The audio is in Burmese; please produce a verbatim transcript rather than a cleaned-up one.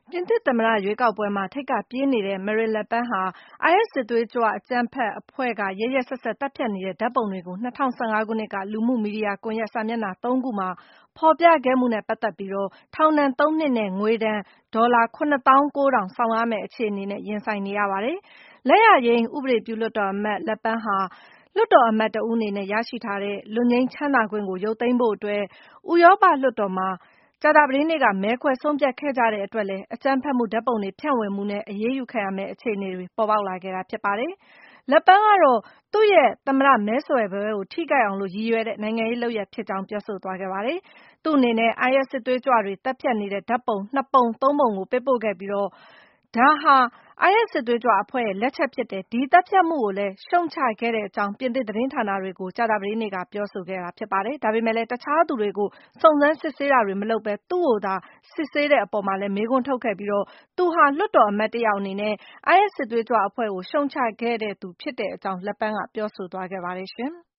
ပြင်သစ်သမ္မတရွေးကောက်ပွဲမှာ ထိပ်ကပြေးနေတဲ့ Marine Le Pen ဟာ အိုင်အက်စ် စစ်သွေးကြွအကြမ်းဖက်အဖွဲ့က ရက်ရက်စက်စက် သတ်ဖြတ်နေတဲ့ ဓာတ်ပုံတွေကို ၂၀၁၅ ခုနှစ်က လူမှုမီဒီယာကွန်ရက် စာမျက်နှာ သုံးခုမှာ ဖော်ပြခဲ့မှုနဲ့ ပတ်သက်ပြီး ထောင်ဒဏ် သုံးနှစ်နဲ့ ငွေဒဏ် ဒေါ်လာ ၇သောင်းကိုးထောင် ဆောင်ရမယ့် အခြေအနေနဲ့ ရင်ဆိုင်နေရပါတယ်။ လက်ယာယိမ်း ဥပဒေပြုလွှတ်တော်အမတ် Le Pen ဟာ လွှတ်တော်အမတ်တဦးအနေနဲ့ ရရှိထားတဲ့ လွတ်ငြိမ်းချမ်းသာခွင့်ကို ရုပ်သိမ်းဖို့အတွက် ဥရောပလွှတ်တော်မှာ ကြာသပတေးနေ့က မဲခွဲဆုံးဖြတ်ခဲ့ကြတဲ့အတွက်လည်း အကြမ်းဖက်မှု ဓာတ်ပုံတွေ ဖြန့်ဝေမှုနဲ့ အရေးယူခံရမယ့် အခြေအနေတွေ ပေါ်ပေါက်လာခဲ့တာ ဖြစ်ပါတယ်။ Le Pen ကတော့ သူ့ရဲ့ သမ္မတမဲဆွယ်ပွဲကို ထိခိုက်အောင် ရည်ရွယ်တဲ့ နိုင်ငံရေးလုပ်ရပ်ဖြစ်ကြောင်း ပြောဆိုသွားခဲ့ပါတယ်။ သူ့အနေနဲ့ အိုင်အက်စ် စစ်သွေးကြွတွေ သတ်ဖြတ်နေတဲ့ ဓာတ်ပုံ နှစ်ပုံသုံးပုံကို ပေးပို့ခဲ့ပြီး ဒါဟာ အိုင်အက်စ် စစ်သွေးကြွအဖွဲ့ရဲ့ လက်ချက်ဖြစ်တယ်၊ ဒီသတ်ဖြတ်မှုကိုလည်း ရှုတ်ချခဲ့ကြောင်း ပြင်သစ်သတင်းဌာနတွေကို ကြာသပတေးနေ့က ပြောဆိုခဲ့တာ ဖြစ်ပါတယ်။ ဒါပေမဲ့လည်း တခြားသူတွေကို စုံစမ်းစစ်ဆေးတာတွေ မလုပ်ဘဲ သူ့ကိုသာ စစ်ဆေးတဲ့အပေါ်မှာလည်း မေးခွန်းထုတ်ခဲ့ပြီး သူဟာ လွှတ်တော်အမတ်တယောက်အနေနဲ့ အိုင်အက်စ် စစ်သွေးကြွအဖွဲ့ကို ရှုတ်ချခဲ့သူဖြစ်ကြောင်း Le Pen က ပြောဆိုသွားခဲ့ပါတယ်။